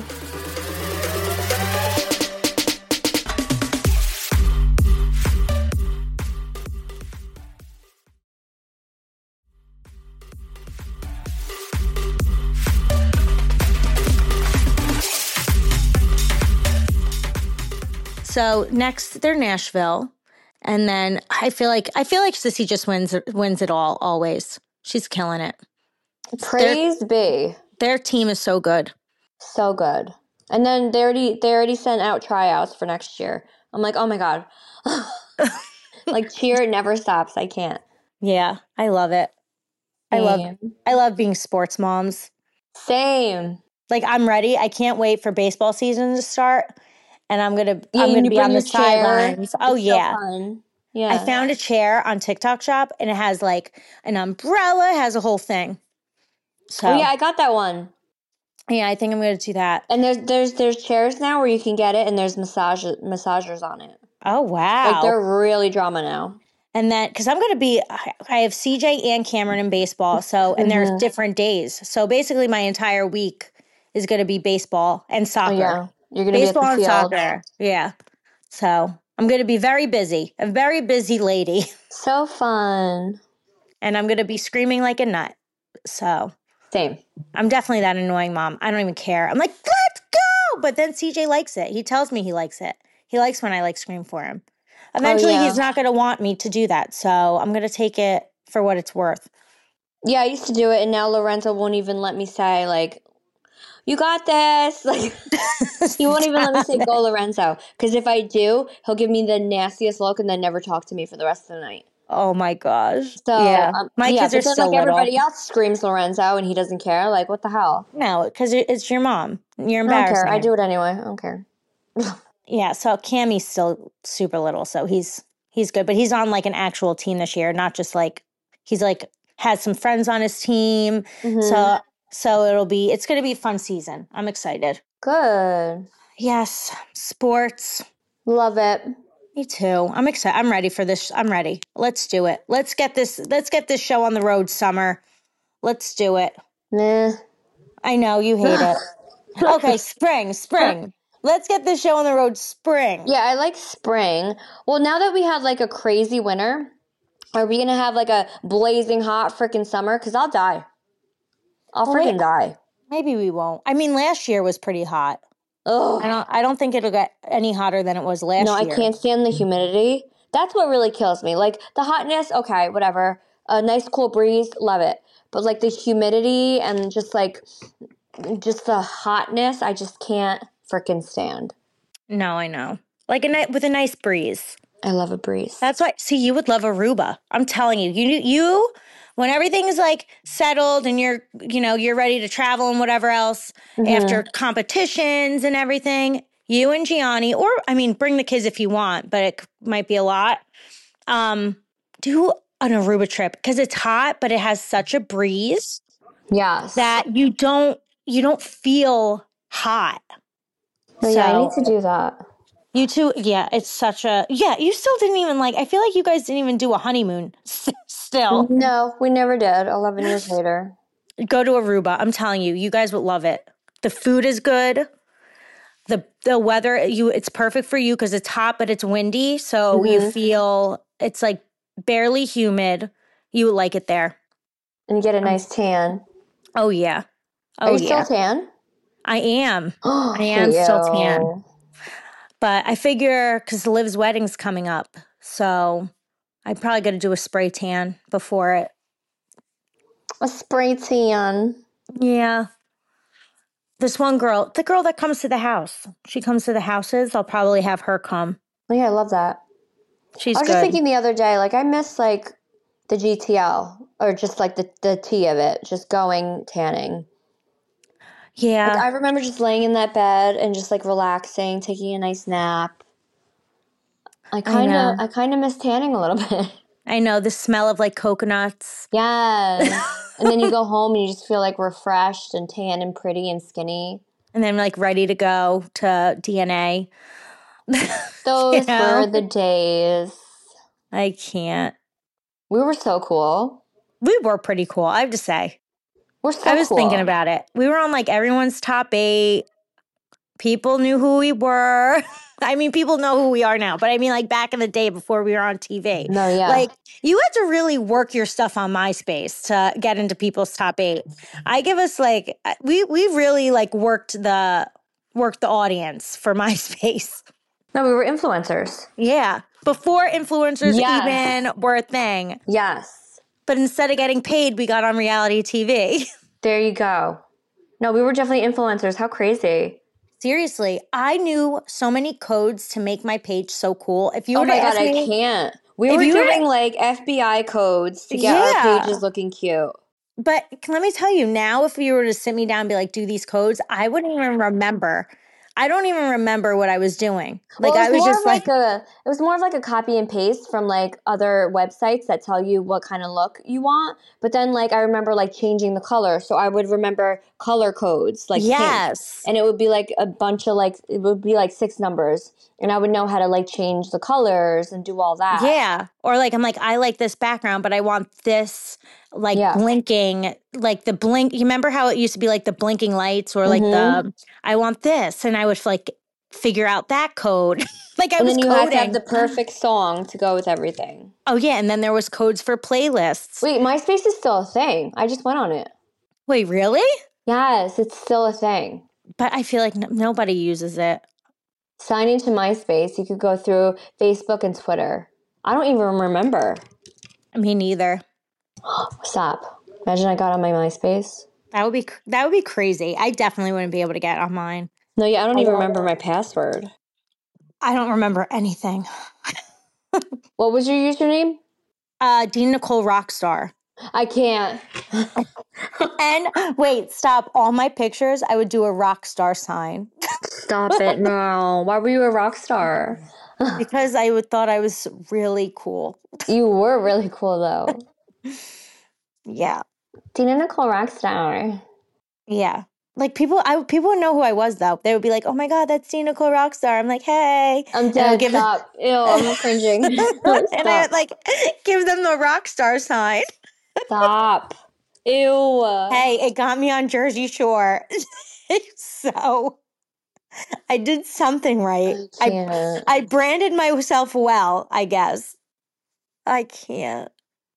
S3: So next they're Nashville, and then I feel like I feel like Sissy just wins wins it all always. She's killing it.
S2: Praise be.
S3: Their team is so good.
S2: So good. And then they already they already sent out tryouts for next year. I'm like, oh my God. Like cheer never stops. I can't.
S3: Yeah, I love it. I love
S2: Same.
S3: I love being sports moms.
S2: Same.
S3: Like I'm ready. I can't wait for baseball season to start, and I'm gonna
S2: Yeah,
S3: I'm
S2: and
S3: gonna
S2: you
S3: be
S2: bring
S3: on
S2: your
S3: the
S2: chair.
S3: sidelines. Oh
S2: It's so
S3: yeah.
S2: fun. Yeah.
S3: I found a chair on TikTok Shop, and it has like an umbrella, it has a whole thing. So
S2: Oh yeah, I got that one.
S3: yeah, I think I'm gonna do that.
S2: And there's there's there's chairs now where you can get it, and there's massage massagers on it.
S3: Oh wow!
S2: Like they're really drama now.
S3: And then because I'm gonna be, I have C J and Cameron in baseball, so and
S2: Mm-hmm.
S3: there's different days. So basically, my entire week is gonna be baseball and soccer.
S2: Oh yeah, you're gonna
S3: Baseball
S2: be at
S3: and
S2: the field.
S3: soccer. Yeah. So I'm gonna be very busy, a very busy lady,
S2: So fun.
S3: and I'm gonna be screaming like a nut. So.
S2: Same.
S3: I'm definitely that annoying mom. I don't even care. I'm like, let's go. But then C J likes it. He tells me he likes it. He likes when I like scream for him. Eventually,
S2: Oh, yeah.
S3: he's not going to want me to do that. So I'm going to take it for what it's worth.
S2: Yeah, I used to do it, and now Lorenzo won't even let me say like, "You got this." Like he won't even let me say "Go Lorenzo," because if I do, he'll give me the nastiest look and then never talk to me for the rest of the night.
S3: Oh my gosh.
S2: So
S3: yeah.
S2: um,
S3: My
S2: yeah,
S3: kids are
S2: but then,
S3: still
S2: like everybody
S3: little.
S2: else screams Lorenzo, and he doesn't care. Like what the hell?
S3: No, because it's your mom. You're
S2: I don't
S3: embarrassing.
S2: care. I
S3: her.
S2: do it anyway. I don't care.
S3: Yeah. So Cammy's still super little, so he's he's good, but he's on like an actual team this year, not just like he's like has some friends on his team.
S2: Mhm.
S3: So so it'll be it's going to be a fun season. I'm excited.
S2: Good.
S3: Yes, sports.
S2: Love it.
S3: Me too. I'm excited. I'm ready for this. I'm ready. Let's do it. Let's get this. Let's get this show on the road, Summer. Let's do it.
S2: Nah.
S3: I know you hate it. Okay, spring, spring. Let's get this show on the road, spring.
S2: Yeah, I like spring. Well, now that we had like a crazy winter, are we gonna have like a blazing hot freaking summer? Because I'll die. I'll
S3: Well,
S2: freaking
S3: wait.
S2: die.
S3: Maybe we won't. I mean, last year was pretty hot.
S2: Ugh.
S3: I don't. I don't think it'll get any hotter than it was last
S2: No,
S3: year.
S2: I can't stand the humidity. That's what really kills me. Like the hotness, okay, whatever. A nice cool breeze, love it. But like the humidity and just like just the hotness, I just can't freaking stand.
S3: No, I know. Like a night with a nice breeze.
S2: I love a breeze.
S3: That's why. See, you would love Aruba. I'm telling you. You you when everything is like settled and you're you know you're ready to travel and whatever else
S2: Mhm.
S3: after competitions and everything. You and Gianni, or I mean, bring the kids if you want, but it c- might be a lot. Um, do an Aruba trip because it's hot, but it has such a breeze
S2: Yes.
S3: that you don't you don't feel hot.
S2: Oh, yeah, I
S3: So-
S2: need to do that.
S3: You two, yeah, it's such a, yeah, you still didn't even like, I feel like you guys didn't even do a honeymoon still.
S2: No, we never did. eleven years later.
S3: Go to Aruba. I'm telling you, you guys would love it. The food is good. The the weather, you it's perfect for you because it's hot, but it's windy. So you
S2: Mhm.
S3: feel it's like barely humid. You would like it there.
S2: And you get a nice tan.
S3: Oh, yeah.
S2: Are
S3: Oh,
S2: you
S3: yeah.
S2: still tan?
S3: I am. I am still tan. But I figure because Liv's wedding's coming up, so I'm probably going to do a spray tan before it.
S2: A spray tan.
S3: Yeah. This one girl, the girl that comes to the house. She comes to the houses. I'll probably have her come.
S2: Oh, yeah, I love that.
S3: She's
S2: I was
S3: good.
S2: just thinking the other day, like, I miss, like, the G T L or just, like, the, the T of it, just going tanning.
S3: Yeah.
S2: Like, I remember just laying in that bed and just, like, relaxing, taking a nice nap. I kind of I, I kind of miss tanning a little bit.
S3: I know, the smell of, like, coconuts.
S2: Yes. And then you go home and you just feel, like, refreshed and tan and pretty and skinny.
S3: And then, like, ready to go to D N A.
S2: Those
S3: You know?
S2: were the days.
S3: I can't.
S2: We were so cool.
S3: We were pretty cool, I have to say.
S2: We're so
S3: I was
S2: cool.
S3: thinking about it. We were on, like, everyone's top eight. People knew who we were. I mean, people know who we are now, but I mean, like, back in the day before we were on T V.
S2: No, yeah.
S3: Like, you had to really work your stuff on MySpace to get into people's top eight. I give us, like, we we really, like, worked the worked the audience for MySpace.
S2: No, we were influencers.
S3: Yeah. Before influencers
S2: Yes.
S3: even were a thing.
S2: Yes.
S3: But instead of getting paid, we got on reality T V.
S2: There you go. No, we were definitely influencers. How crazy.
S3: Seriously, I knew so many codes to make my page so cool. If you
S2: Oh
S3: were
S2: my
S3: to
S2: God,
S3: ask
S2: I
S3: me,
S2: can't. We
S3: if
S2: were
S3: you were
S2: doing
S3: to-
S2: like F B I codes to get
S3: Yeah.
S2: our pages looking cute.
S3: but let me tell you, now if you were to sit me down and be like, do these codes, I wouldn't even remember. I don't even remember what I was doing. Like,
S2: Well, it
S3: I
S2: was
S3: was
S2: more
S3: just
S2: of like,
S3: like,
S2: a it was more of like a copy and paste from like other websites that tell you what kind of look you want. But then like I remember like changing the color, so I would remember color codes like pink.
S3: yes.
S2: And it would be like a bunch of like it would be like six numbers, and I would know how to like change the colors and do all that.
S3: Yeah. Or like, I'm like, I like this background, but I want this like
S2: Yeah.
S3: blinking, like the blink. You remember how it used to be like the blinking lights or like
S2: Mhm.
S3: the, I want this. And I would like figure out that code. Like I
S2: And
S3: was
S2: then you
S3: coding.
S2: had to have the perfect song to go with everything.
S3: Oh yeah. And then there was codes for playlists.
S2: Wait, MySpace is still a thing. I just went on it.
S3: Wait, really?
S2: Yes, it's still a thing.
S3: But I feel like n- nobody uses it.
S2: Sign into MySpace. You could go through Facebook and Twitter. I don't even remember.
S3: Me neither.
S2: Stop. Imagine I got on my MySpace.
S3: That would be cr- that would be crazy. I definitely wouldn't be able to get on mine.
S2: No, yeah, I don't even remember my password.
S3: I don't remember anything.
S2: What was your username?
S3: Uh, Dean Nicole Rockstar.
S2: I can't.
S3: And wait, stop. All my pictures, I would do a rock star sign
S2: Stop it. No. Why were you a rock star?
S3: because I would thought I was really cool.
S2: You were really cool, though.
S3: Yeah.
S2: Tina Nicole Rockstar.
S3: Yeah. Like people, I people would know who I was though. They would be like, "Oh my God, that's Dean Nicole Rockstar." I'm like, "Hey."
S2: I'm
S3: And I would
S2: dead.
S3: give them-
S2: Stop. Ew, I'm cringing.
S3: and I
S2: Stop.
S3: would like give them the rock star sign.
S2: Stop. Ew.
S3: Hey, it got me on Jersey Shore. So I did something right.
S2: I
S3: I
S2: can't.
S3: I branded myself well, I guess. I can't.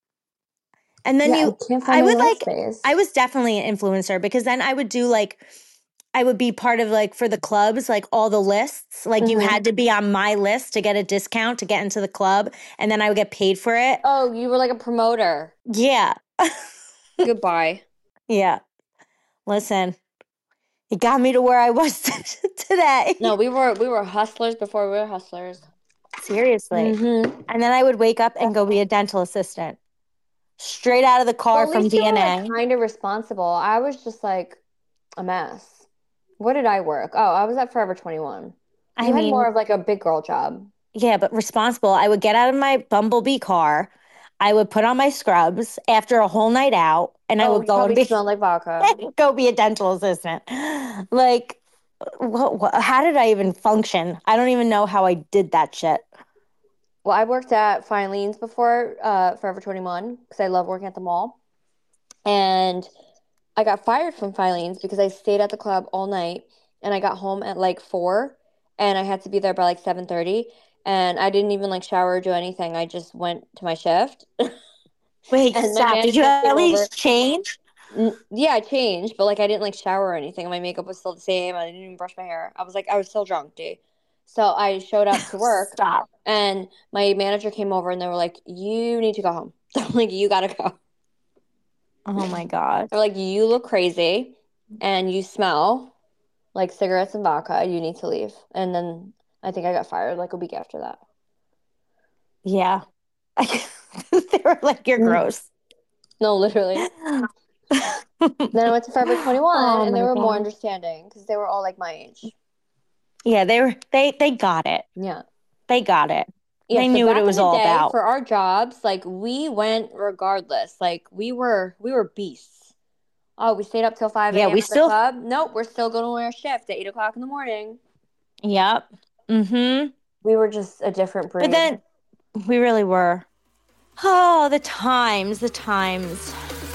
S3: And then
S2: Yeah,
S3: you,
S2: I can't find
S3: I
S2: my
S3: would like,
S2: MySpace.
S3: I was definitely an influencer because then I would do like, I would be part of like for the clubs, like all the lists. Like you
S2: Mhm.
S3: had to be on my list to get a discount to get into the club, and then I would get paid for it.
S2: Oh, you were like a promoter.
S3: Yeah.
S2: Goodbye.
S3: Yeah. Listen, it got me to where I was today.
S2: No, we were we were hustlers before we were hustlers.
S3: Seriously.
S2: Mm-hmm.
S3: And then I would wake up and go be a dental assistant. Straight out of the car
S2: Well, at
S3: from
S2: least you
S3: D N
S2: were
S3: A.
S2: like, kind of responsible. I was just like a mess. What did I work? Oh, I was at Forever twenty-one.
S3: I
S2: You had
S3: mean,
S2: more of like a big girl job.
S3: yeah, but responsible. I would get out of my Bumblebee car. I would put on my scrubs after a whole night out, and I
S2: Oh,
S3: would
S2: you
S3: go and
S2: probably
S3: be
S2: smelled like vodka.
S3: go be a dental assistant. Like, what, what, how did I even function? I don't even know how I did that shit.
S2: Well, I worked at Filene's before uh, Forever twenty-one because I love working at the mall. And I got fired from Filene's because I stayed at the club all night, and I got home at like four, and I had to be there by like seven thirty. And I didn't even like shower or do anything. I just went to my shift.
S3: Wait,
S2: And my
S3: stop. Did you
S2: manager came
S3: at least
S2: over.
S3: change?
S2: N- Yeah, I changed, but like I didn't like shower or anything. My makeup was still the same. I didn't even brush my hair. I was like, I was still drunk, dude. So I showed up to work,
S3: Stop.
S2: and my manager came over, and they were like, "You need to go home." I'm like, "You gotta go."
S3: Oh my God.
S2: They're like, "You look crazy, and you smell, like cigarettes and vodka, you need to leave. And then I think I got fired like a week after that.
S3: Yeah. They were like, you're
S2: Mm.
S3: gross.
S2: No, literally. Then I went to Forever twenty-one
S3: Oh
S2: and they
S3: my
S2: were more
S3: God.
S2: understanding because they were all like my age.
S3: Yeah, they were they they got it.
S2: Yeah.
S3: They got it.
S2: Yeah,
S3: They
S2: so
S3: knew what it
S2: back in
S3: was
S2: the
S3: all
S2: day
S3: about.
S2: for our jobs, like we went regardless. Like we were we were beasts. Oh, we stayed up till five
S3: Yeah,
S2: a m
S3: we
S2: at the
S3: still
S2: club. Nope, we're still going to our shift at eight o'clock in the morning.
S3: Yep. Mm-hmm.
S2: We were just a different
S3: But
S2: breed.
S3: then we really were. Oh, the times, the times.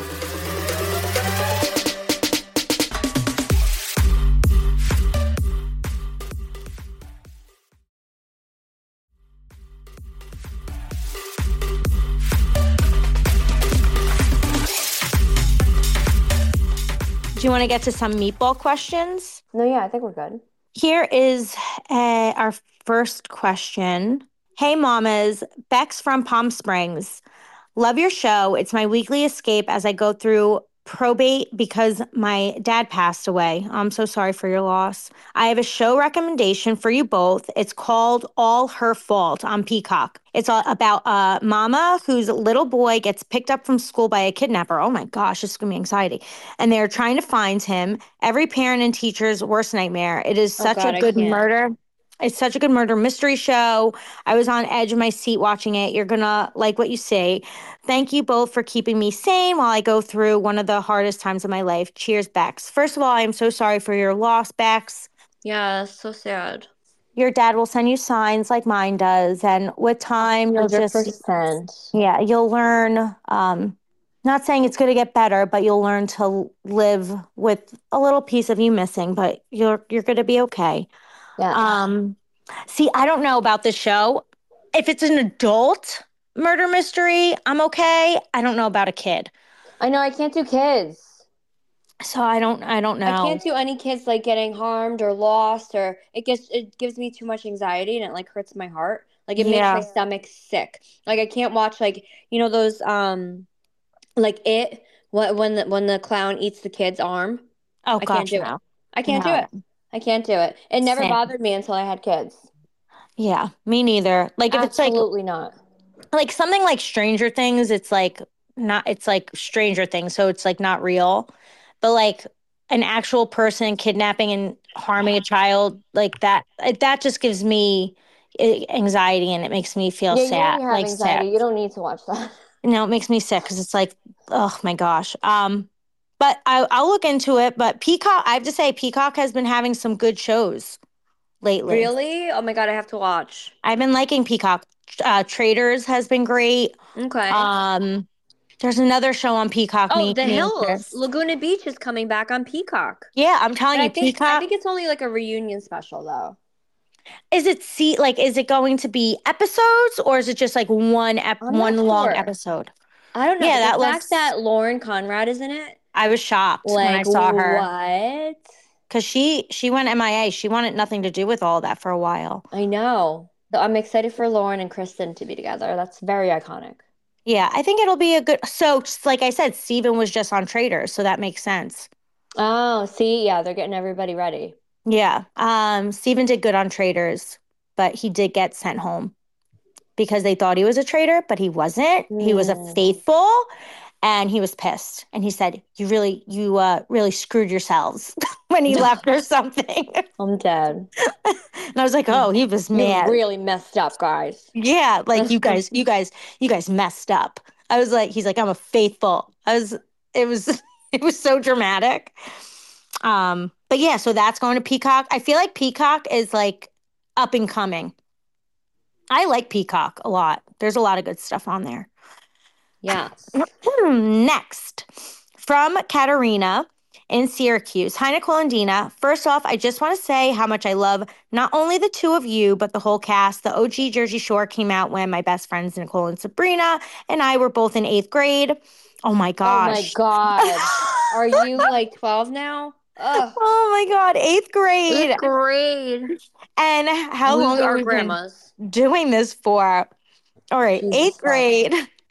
S3: Do you want to get to some meatball questions?
S2: No, yeah, I think we're good.
S3: Here is uh, our first question. Hey, mamas. Bex from Palm Springs. Love your show. It's my weekly escape as I go through probate because my dad passed away. I'm so sorry for your loss. I have a show recommendation for you both. It's called All Her Fault on Peacock. It's all about a mama whose little boy gets picked up from school by a kidnapper. Oh my gosh, it's giving me anxiety. And they're trying to find him. Every parent and teacher's worst nightmare. It is
S2: Oh
S3: such a
S2: God, I
S3: good
S2: can't.
S3: murder. It's such a good murder mystery show. I was on edge of my seat watching it. You're gonna like what you see. Thank you both for keeping me sane while I go through one of the hardest times of my life. Cheers, Bex. First of all, I am so sorry for your loss, Bex.
S2: Yeah, so sad.
S3: Your dad will send you signs like mine does, and with time, you'll just,
S2: one hundred percent.
S3: yeah, you'll learn. Um, not saying it's going to get better, but you'll learn to live with a little piece of you missing. But you're you're going to be okay.
S2: Yeah.
S3: Um, see, I don't know about this show. If it's an adult murder mystery, I'm okay. I don't know about a kid.
S2: I know I can't do kids.
S3: So I don't I don't
S2: I
S3: know.
S2: can't do any kids like getting harmed or lost or it gets it gives me too much anxiety and it like hurts my heart. Like it makes my
S3: Yeah.
S2: stomach sick. Like I can't watch like you know those um like it what when the when the clown eats the kid's arm.
S3: Oh
S2: I can't
S3: gosh,
S2: do it.
S3: no.
S2: I can't do
S3: No.
S2: it. I can't do it. It never
S3: Same.
S2: bothered me until I had kids.
S3: Yeah, me neither. Like if it's like
S2: Absolutely not.
S3: like something like Stranger Things, it's like not it's like Stranger Things, so it's like not real. But like an actual person kidnapping and harming a child like that, uh, that just gives me uh, anxiety and it makes me feel
S2: Yeah, you
S3: sad,
S2: already have
S3: like
S2: anxiety.
S3: sad.
S2: You don't need to watch that.
S3: No, it makes me sick because it's like, oh my gosh. Um, but I, I'll look into it. But Peacock, I have to say, Peacock has been having some good shows lately.
S2: Really? Oh my God, I have to watch.
S3: I've been liking Peacock. Uh, Traders has been great.
S2: Okay.
S3: Um, there's another show on Peacock.
S2: Oh,
S3: Me,
S2: The
S3: me and
S2: Hills.
S3: Chris.
S2: Laguna Beach is coming back on Peacock.
S3: Yeah, I'm telling
S2: But I
S3: you,
S2: think I
S3: Peacock.
S2: think it's only like a reunion special though.
S3: Is it see like is it going to be episodes or is it just like one ep-
S2: I'm
S3: one
S2: not
S3: long
S2: sure.
S3: episode?
S2: I don't know.
S3: Yeah,
S2: But
S3: that
S2: the fact
S3: looks.
S2: that Lauren Conrad is in it,
S3: I was shocked when I
S2: like
S3: saw her
S2: what?
S3: because she she went M I A. She wanted nothing to do with all that for a while.
S2: I know. So I'm excited for Lauren and Kristen to be together. That's very iconic.
S3: Yeah, I think it'll be a good. So, just like I said, Steven was just on Traders, so that makes sense.
S2: Oh, see, yeah, they're getting everybody ready.
S3: Yeah, um, Steven did good on Traders, but he did get sent home because they thought he was a traitor, but he wasn't. He was a
S2: Mm,
S3: faithful, and he was pissed. And he said, "You really, you uh, really screwed yourselves when he left or something."
S2: I'm dead.
S3: And I was like, "Oh, he was
S2: You
S3: mad."
S2: really messed up, guys.
S3: Yeah, like you guys, you guys, you guys messed up. I was like, he's like, I'm a faithful. I was, it was, it was so dramatic. Um, but yeah, so that's going to Peacock. I feel like Peacock is like up and coming. I like Peacock a lot. There's a lot of good stuff on there.
S2: Yes.
S3: Next, from Katerina in Syracuse. Hi, Nicole and Dina. First off, I just want to say how much I love not only the two of you, but the whole cast. The O G Jersey Shore came out when my best friends, Nicole and Sabrina, and I were both in eighth grade. Oh my gosh.
S2: Oh my God. Are you like twelve now? Ugh.
S3: Oh my God, eighth grade.
S2: Eighth grade.
S3: And how
S2: We
S3: long have
S2: are
S3: we been
S2: grandmas.
S3: doing this for? All right,
S2: Jesus
S3: eighth
S2: fuck.
S3: grade.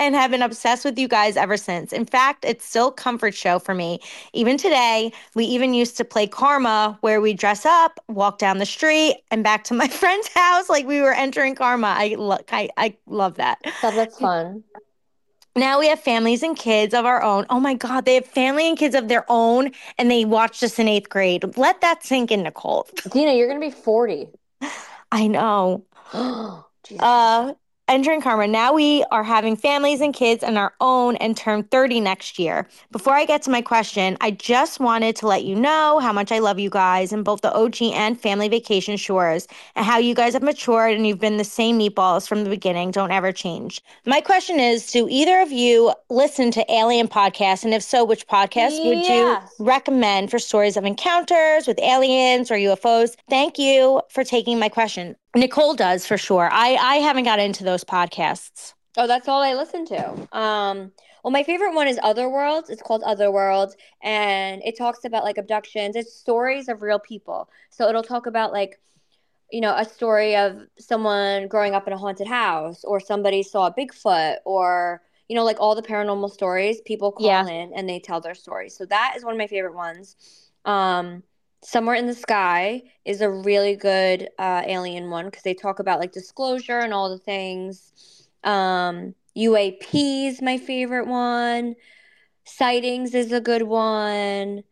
S3: and have been obsessed with you guys ever since. In fact, it's still a comfort show for me. Even today, we even used to play Karma, where we dress up, walk down the street, and back to my friend's house like we were entering Karma. I, lo- I, I love that.
S2: Stop, that's fun.
S3: Now we have families and kids of our own. Oh my God, they have family and kids of their own, and they watched us in eighth grade. Let that sink in, Nicole.
S2: Dina, you're gonna be forty.
S3: I know.
S2: Jesus.
S3: Uh, entering Karma. Now we are having families and kids and our own and turn thirty next year. Before I get to my question, I just wanted to let you know how much I love you guys in both the O G and Family Vacation Shores and how you guys have matured and you've been the same meatballs from the beginning. Don't ever change. My question is, do either of you listen to Alien podcasts? And if so, which podcast would you
S2: Yes.
S3: recommend for stories of encounters with aliens or U F Os? Thank you for taking my question. Nicole does for sure. I, I haven't got into those podcasts.
S2: Oh, that's all I listen to. Um, well, my favorite one is Otherworlds. It's called Otherworlds, and it talks about like abductions. It's stories of real people. So it'll talk about like, you know, a story of someone growing up in a haunted house, or somebody saw a Bigfoot, or you know, like all the paranormal stories. People call
S3: Yeah.
S2: in and they tell their stories. So that is one of my favorite ones. Um, Somewhere in the Sky is a really good uh, alien one because they talk about like disclosure and all the things. Um, U A Ps, my favorite one. Sightings is a good one.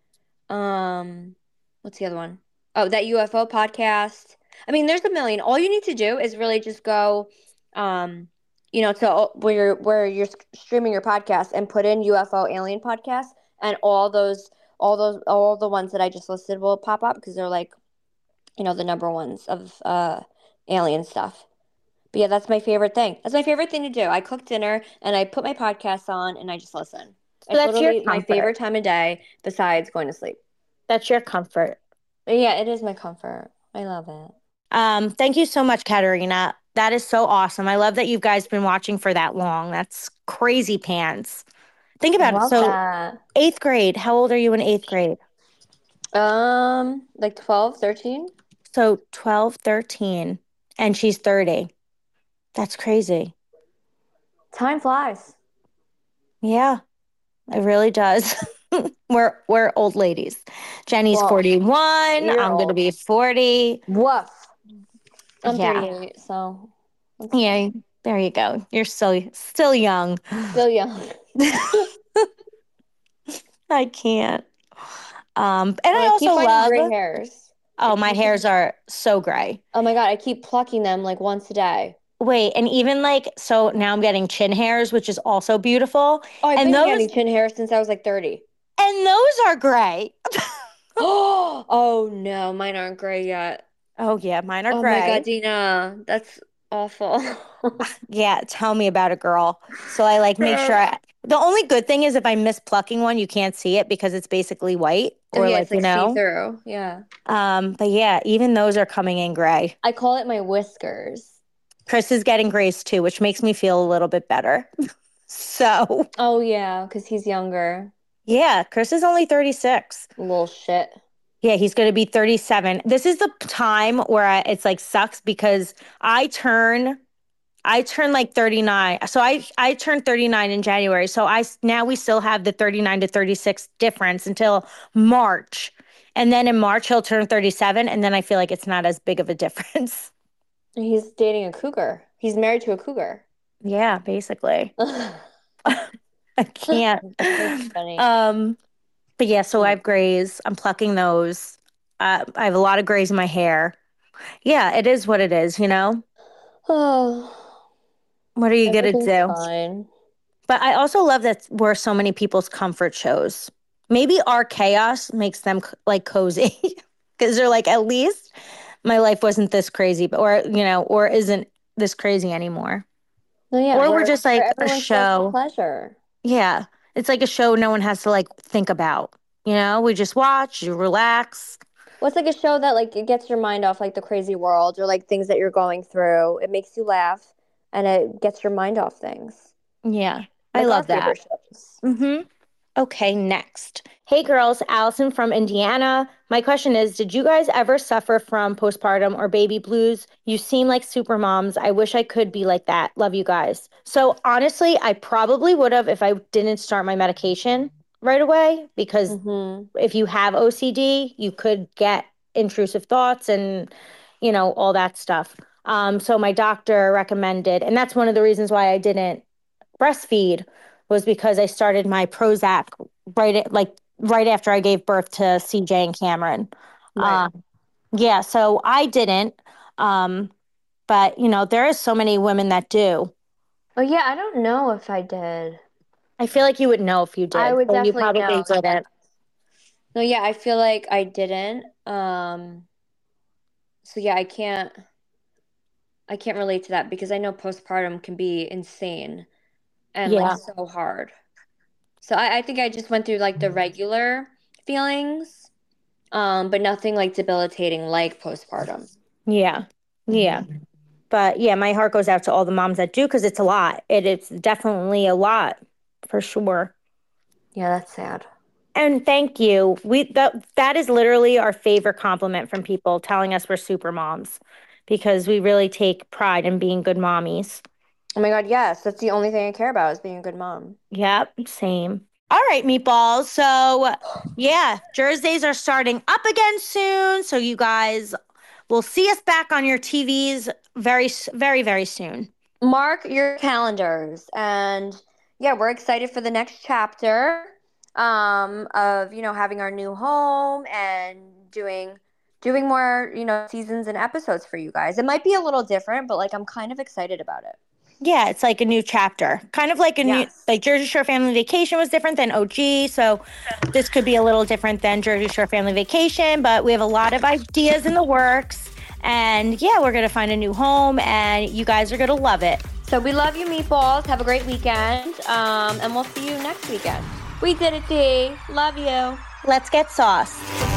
S2: Um, what's the other one? Oh, that U F O podcast. I mean, there's a million. All you need to do is really just go, um, you know, to where you're where you're streaming your podcast and put in U F O alien podcast, and all those, all those, all the ones that I just listed will pop up because they're like, you know, the number ones of uh alien stuff. But yeah, that's my favorite thing. That's my favorite thing to do. I cook dinner and I put my podcast on and I just listen.
S3: So
S2: It's
S3: that's your
S2: literally my
S3: comfort.
S2: favorite time of day besides going to sleep.
S3: That's your comfort.
S2: But yeah, it is my comfort. I love it.
S3: Um, thank you so much, Katerina. That is so awesome. I love that you guys been watching for that long. That's crazy pants. Think
S2: I
S3: about it.
S2: love
S3: So
S2: that.
S3: eighth grade, how old are you in eighth grade?
S2: Um, like twelve, thirteen.
S3: So twelve, thirteen, and she's thirty. That's crazy.
S2: Time flies.
S3: Yeah, it really does. We're we're old ladies. Jenny's
S2: Well,
S3: forty-one.
S2: you're
S3: I'm gonna
S2: old.
S3: be forty.
S2: Woof. I'm
S3: Yeah.
S2: thirty-eight, so that's
S3: Yeah, there you go. You're still still young.
S2: still young.
S3: I can't. Um, and
S2: Well,
S3: I
S2: I keep
S3: also
S2: finding
S3: love.
S2: gray hairs.
S3: Oh,
S2: I
S3: my
S2: keep-
S3: hairs are so gray.
S2: Oh my God, I keep plucking them like once a day.
S3: Wait, and even like so now I'm getting chin hairs, which is also beautiful.
S2: Oh, I've
S3: And
S2: been
S3: those
S2: getting chin hair since I was like thirty.
S3: and those are gray.
S2: Oh, oh no, mine aren't gray yet.
S3: Oh yeah, mine are
S2: Oh
S3: gray.
S2: my God, Dina, that's awful.
S3: Yeah, tell me about it, girl. So I like make sure I, the only good thing is if I miss plucking one, you can't see it because it's basically white
S2: Oh
S3: or
S2: yeah,
S3: like,
S2: it's like
S3: you know.
S2: see-through. Yeah.
S3: Um, but yeah, even those are coming in gray.
S2: I call it my whiskers.
S3: Chris is getting grays too, which makes me feel a little bit better. So
S2: Oh yeah, because he's younger.
S3: yeah, Chris is only thirty-six.
S2: Little shit.
S3: Yeah, he's going to be thirty-seven. This is the time where I, it's like sucks because I turn I turn like thirty-nine. So I I turned thirty-nine in January. So I now we still have the thirty-nine to thirty-six difference until March. And then in March he'll turn thirty-seven and then I feel like it's not as big of a difference.
S2: He's dating a cougar. He's married to a cougar.
S3: Yeah, basically. I can't.
S2: That's funny.
S3: Um but yeah, so I have grays. I'm plucking those. Uh, I have a lot of grays in my hair. Yeah, it is what it is, you know?
S2: Oh,
S3: What are you going to
S2: everything's
S3: do?
S2: fine.
S3: But I also love that we're so many people's comfort shows. Maybe our chaos makes them like cozy because they're like, at least my life wasn't this crazy, but or you know, or isn't this crazy anymore.
S2: No, yeah,
S3: Or we're just like a
S2: everyone's
S3: show.
S2: pleasure.
S3: Yeah, it's like a show no one has to like think about. You know, we just watch, you relax.
S2: Well, it's like a show that like it gets your mind off like the crazy world or like things that you're going through. It makes you laugh and it gets your mind off things.
S3: Yeah,
S2: Like
S3: I love
S2: our
S3: that.
S2: favorite shows.
S3: Mm-hmm. Okay, next. Hey girls, Allison from Indiana. My question is, did you guys ever suffer from postpartum or baby blues? You seem like super moms. I wish I could be like that. Love you guys. So honestly, I probably would have if I didn't start my medication right away, because
S2: Mm-hmm.
S3: if you have O C D, you could get intrusive thoughts and, you know, all that stuff. Um, so my doctor recommended, and that's one of the reasons why I didn't breastfeed, was because I started my Prozac right at, like right after I gave birth to C J and Cameron.
S2: Right.
S3: Um, yeah, so I didn't. Um, but you know, there is so many women that do.
S2: Oh yeah, I don't know if I did.
S3: I feel like you would know if you
S2: I
S3: did,
S2: would
S3: but you
S2: definitely
S3: probably
S2: know.
S3: didn't.
S2: No, yeah, I feel like I didn't. Um, so yeah, I can't I can't relate to that because I know postpartum can be insane and like
S3: Yeah,
S2: so hard. So I, I think I just went through like the regular feelings, um, but nothing like debilitating like postpartum.
S3: yeah, yeah. But yeah, my heart goes out to all the moms that do, because it's a lot. It, it's definitely a lot for sure.
S2: Yeah, that's sad.
S3: And thank you. We that that is literally our favorite compliment from people, telling us we're super moms, because we really take pride in being good mommies.
S2: Oh my God, yes, that's the only thing I care about is being a good mom.
S3: Yep, same. All right, meatballs. So yeah, Thursdays are starting up again soon. So you guys will see us back on your T Vs very, s- very, very soon.
S2: Mark your calendars, and yeah, we're excited for the next chapter um, of you know having our new home and doing doing more you know seasons and episodes for you guys. It might be a little different, but like I'm kind of excited about it.
S3: Yeah, it's like a new chapter. Kind of like a new,
S2: Yes.
S3: like Jersey Shore Family Vacation was different than O G. So this could be a little different than Jersey Shore Family Vacation, but we have a lot of ideas in the works. And yeah, we're going to find a new home and you guys are going to love it.
S2: So we love you, meatballs. Have a great weekend, um, and we'll see you next weekend. We did it, Dee. Love you.
S3: Let's get sauce.